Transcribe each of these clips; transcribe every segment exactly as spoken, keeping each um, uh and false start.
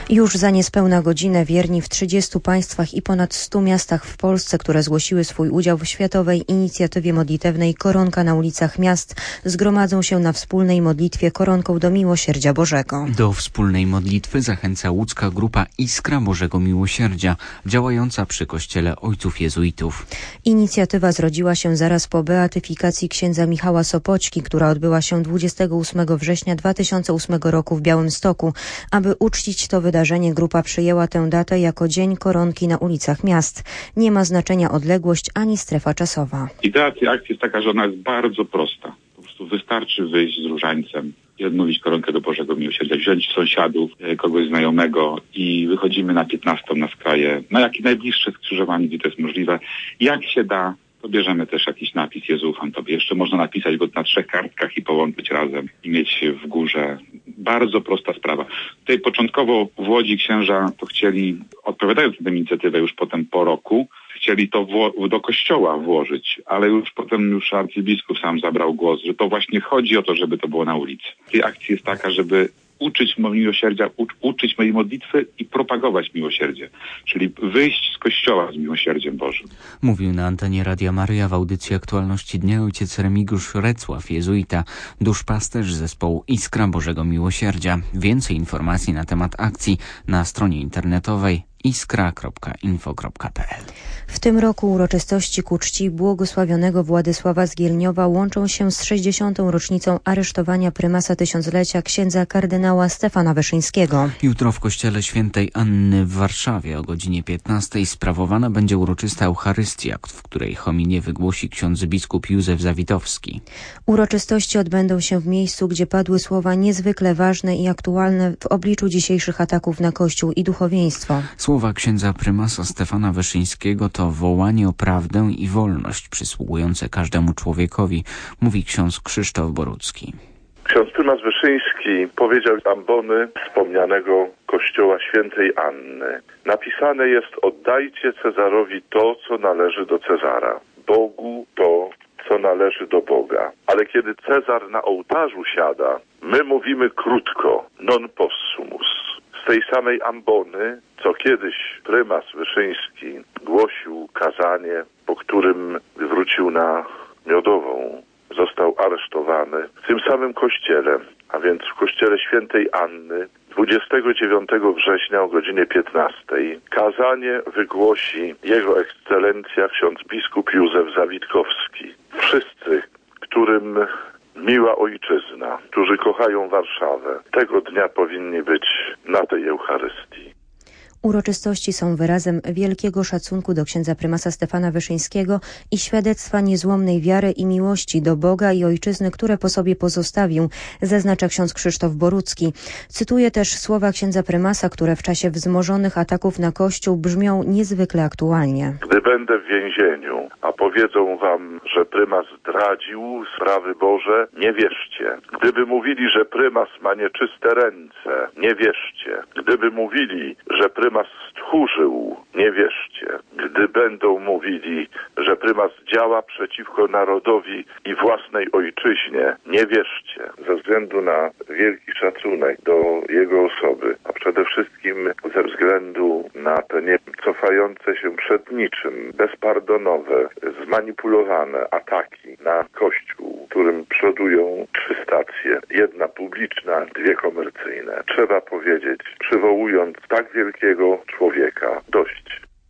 Już za niespełna godzinę wierni w trzydziestu państwach i ponad stu miastach w Polsce, które zgłosiły swój udział w Światowej Inicjatywie Modlitewnej Koronka na ulicach miast, zgromadzą się na wspólnej modlitwie Koronką do Miłosierdzia Bożego. Do wspólnej modlitwy zachęca łódzka grupa Iskra Bożego Miłosierdzia, działająca przy kościele ojców jezuitów. Inicjatywa zrodziła się zaraz po beatyfikacji księdza Michała Sopoćki, która odbyła się dwudziestego ósmego września dwa tysiące ósmego roku w Białymstoku. Aby uczcić to wydarzenie, grupa przyjęła tę datę jako Dzień Koronki na ulicach miast. Nie ma znaczenia odległość ani strefa czasowa. Idea tej akcji jest taka, że ona jest bardzo prosta. Po prostu wystarczy wyjść z różańcem i odmówić koronkę do Bożego Miłosierdzia, wziąć sąsiadów, kogoś znajomego i wychodzimy na piętnastą na skraje, na jakie najbliższe skrzyżowanie, gdzie to jest możliwe. Jak się da, to bierzemy też jakiś napis Jezu, ufam Tobie. Jeszcze można napisać go na trzech kartkach i połączyć razem i mieć w górze. Bardzo prosta sprawa. Tutaj początkowo w Łodzi księża to chcieli, odpowiadając na tę inicjatywę już potem po roku, chcieli to w, do kościoła włożyć, ale już potem już arcybiskup sam zabrał głos, że to właśnie chodzi o to, żeby to było na ulicy. Tej akcji jest taka, żeby uczyć miłosierdzia, u, uczyć mojej modlitwy i propagować miłosierdzie, czyli wyjść z kościoła z miłosierdziem Bożym. Mówił na antenie Radia Maryja w audycji Aktualności Dnia ojciec Remigiusz Recław, jezuita, duszpasterz zespołu Iskra Bożego Miłosierdzia. Więcej informacji na temat akcji na stronie internetowej iskra kropka info kropka p l. W tym roku uroczystości ku czci błogosławionego Władysława z Gielniowa łączą się z sześćdziesiątą rocznicą aresztowania prymasa tysiąclecia księdza kardynała Stefana Wyszyńskiego. Jutro w kościele świętej Anny w Warszawie o godzinie piętnastej sprawowana będzie uroczysta Eucharystia, w której homilię wygłosi ksiądz biskup Józef Zawitowski. Uroczystości odbędą się w miejscu, gdzie padły słowa niezwykle ważne i aktualne w obliczu dzisiejszych ataków na Kościół i duchowieństwo. Słowa księdza prymasa Stefana Wyszyńskiego to wołanie o prawdę i wolność przysługujące każdemu człowiekowi, mówi ksiądz Krzysztof Borucki. Ksiądz prymas Wyszyński powiedział z ambony wspomnianego kościoła świętej Anny. Napisane jest: oddajcie Cezarowi to, co należy do Cezara, Bogu to, co należy do Boga. Ale kiedy Cezar na ołtarzu siada, my mówimy krótko, non possumus. Z tej samej ambony, co kiedyś prymas Wyszyński głosił kazanie, po którym wrócił na Miodową, został aresztowany. W tym samym kościele, a więc w kościele świętej Anny, dwudziestego dziewiątego września o godzinie piętnastej kazanie wygłosi Jego Ekscelencja ksiądz biskup Józef Zawitkowski. Wszyscy, którym miła ojczyzna, którzy kochają Warszawę, tego dnia powinni być na tej Eucharystii. Uroczystości są wyrazem wielkiego szacunku do księdza prymasa Stefana Wyszyńskiego i świadectwa niezłomnej wiary i miłości do Boga i ojczyzny, które po sobie pozostawił, zaznacza ksiądz Krzysztof Borucki. Cytuję też słowa księdza prymasa, które w czasie wzmożonych ataków na Kościół brzmią niezwykle aktualnie. Gdy będę w więzieniu, a powiedzą wam, że prymas zdradził sprawy Boże, nie wierzcie. Gdyby mówili, że prymas ma nieczyste ręce, nie wierzcie. Gdyby mówili, że prymas Prymas stchórzył, nie wierzcie. Gdy będą mówili, że prymas działa przeciwko narodowi i własnej ojczyźnie, nie wierzcie. Ze względu na wielki szacunek do jego osoby, a przede wszystkim ze względu na te nie cofające się przed niczym, bezpardonowe, zmanipulowane ataki na Kościół, którym przodują trzy stacje, jedna publiczna, dwie komercyjne. Trzeba powiedzieć, przywołując tak wielkiego człowieka, dość.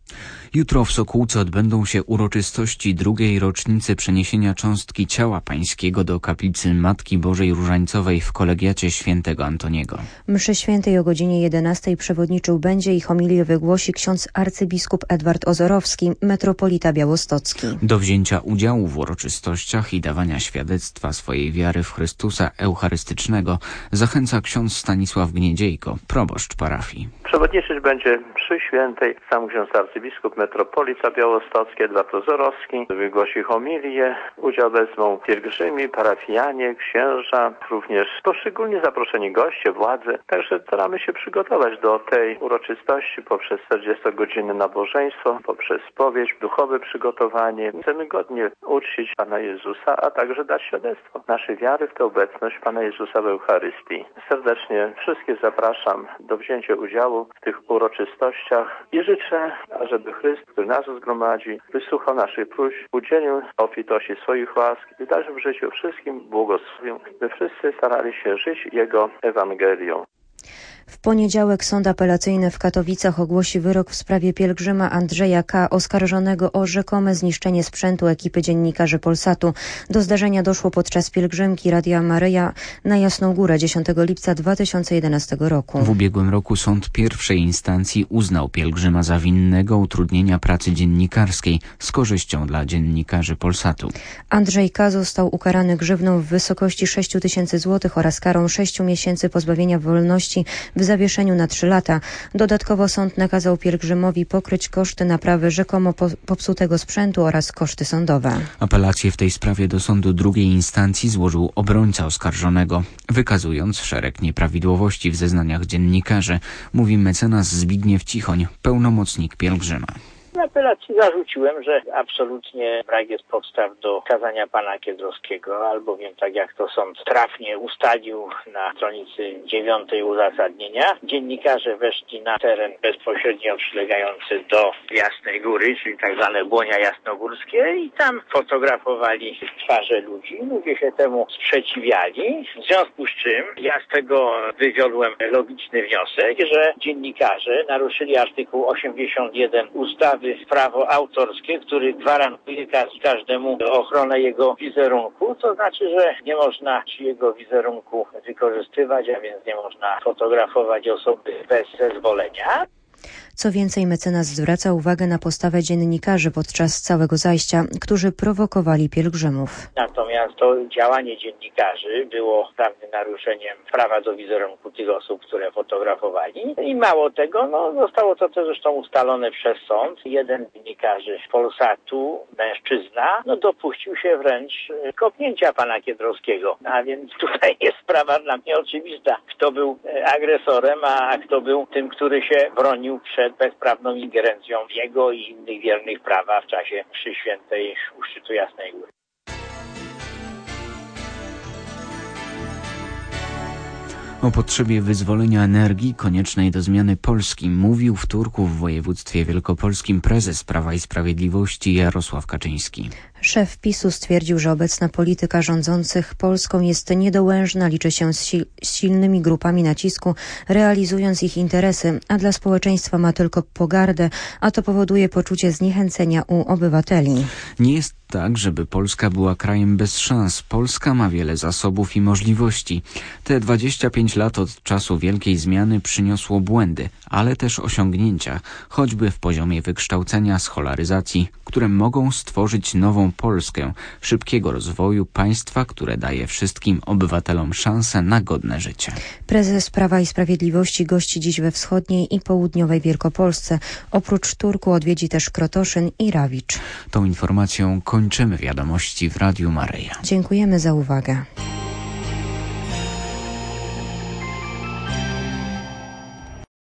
Jutro w Sokółce odbędą się uroczystości drugiej rocznicy przeniesienia cząstki ciała pańskiego do kaplicy Matki Bożej Różańcowej w kolegiacie świętego Antoniego. Mszy świętej o godzinie jedenastej przewodniczył będzie i homilię wygłosi ksiądz arcybiskup Edward Ozorowski, metropolita białostocki. Do wzięcia udziału w uroczystościach i dawania świadectwa swojej wiary w Chrystusa Eucharystycznego zachęca ksiądz Stanisław Gniedziejko, proboszcz parafii. Przewodniczyć będzie mszy świętej sam ksiądz arcybiskup metropolita białostockie, dwa prozorowski, wygłosi homilię. Udział wezmą pielgrzymi, parafianie, księża, również poszczególnie zaproszeni goście, władze. Także staramy się przygotować do tej uroczystości poprzez czterdziestogodzinne nabożeństwo, poprzez spowiedź, duchowe przygotowanie. Chcemy godnie uczcić Pana Jezusa, a także dać świadectwo naszej wiary w tę obecność Pana Jezusa w Eucharystii. Serdecznie wszystkich zapraszam do wzięcia udziału w tych uroczystościach i życzę, ażeby Chrystus, który nas zgromadzi, wysłuchał naszych próśb, udzielił obfitości swoich łask i w dalszym życiu wszystkim błogosławił, by wszyscy starali się żyć Jego Ewangelią. W poniedziałek Sąd Apelacyjny w Katowicach ogłosi wyrok w sprawie pielgrzyma Andrzeja K., oskarżonego o rzekome zniszczenie sprzętu ekipy dziennikarzy Polsatu. Do zdarzenia doszło podczas pielgrzymki Radia Maryja na Jasną Górę dziesiątego lipca dwa tysiące jedenastego roku. W ubiegłym roku sąd pierwszej instancji uznał pielgrzyma za winnego utrudnienia pracy dziennikarskiej z korzyścią dla dziennikarzy Polsatu. Andrzej K. został ukarany grzywną w wysokości sześć tysięcy złotych oraz karą sześciu miesięcy pozbawienia wolności w zawieszeniu na trzy lata. Dodatkowo sąd nakazał pielgrzymowi pokryć koszty naprawy rzekomo popsutego sprzętu oraz koszty sądowe. Apelację w tej sprawie do sądu drugiej instancji złożył obrońca oskarżonego, wykazując szereg nieprawidłowości w zeznaniach dziennikarzy, mówi mecenas Zbigniew Cichoń, pełnomocnik pielgrzyma. W apelacji zarzuciłem, że absolutnie brak jest podstaw do kazania pana Kiedrowskiego, albowiem tak jak to sąd trafnie ustalił na stronicy dziewiątej uzasadnienia, dziennikarze weszli na teren bezpośrednio przylegający do Jasnej Góry, czyli tak zwane Błonia Jasnogórskie i tam fotografowali twarze ludzi. Ludzie się temu sprzeciwiali, w związku z czym ja z tego wywiodłem logiczny wniosek, że dziennikarze naruszyli artykuł osiemdziesiąt jeden ustawy prawo autorskie, który gwarantuje każdemu ochronę jego wizerunku, to znaczy, że nie można jego wizerunku wykorzystywać, a więc nie można fotografować osoby bez zezwolenia. Co więcej, mecenas zwraca uwagę na postawę dziennikarzy podczas całego zajścia, którzy prowokowali pielgrzymów. Natomiast to działanie dziennikarzy było prawnym naruszeniem prawa do wizerunku tych osób, które fotografowali. I mało tego, no, zostało to też zresztą ustalone przez sąd. Jeden z dziennikarzy Polsatu, mężczyzna, no, dopuścił się wręcz kopnięcia pana Kiedrowskiego. A więc tutaj jest sprawa dla mnie oczywista, kto był agresorem, a kto był tym, który się bronił przed bezprawną ingerencją w jego i innych wiernych prawa w czasie mszy świętej u szczytu Jasnej Góry. O potrzebie wyzwolenia energii koniecznej do zmiany Polski mówił w Turku w województwie wielkopolskim prezes Prawa i Sprawiedliwości Jarosław Kaczyński. Szef PiSu stwierdził, że obecna polityka rządzących Polską jest niedołężna, liczy się z, sil- z silnymi grupami nacisku, realizując ich interesy, a dla społeczeństwa ma tylko pogardę, a to powoduje poczucie zniechęcenia u obywateli. Nie jest tak, żeby Polska była krajem bez szans. Polska ma wiele zasobów i możliwości. Te dwadzieścia pięć lat od czasu wielkiej zmiany przyniosło błędy, ale też osiągnięcia, choćby w poziomie wykształcenia, scholaryzacji, które mogą stworzyć nową Polskę, szybkiego rozwoju państwa, które daje wszystkim obywatelom szansę na godne życie. Prezes Prawa i Sprawiedliwości gości dziś we wschodniej i południowej Wielkopolsce. Oprócz Turku odwiedzi też Krotoszyn i Rawicz. Tą informacją kończymy wiadomości w Radiu Maryja. Dziękujemy za uwagę.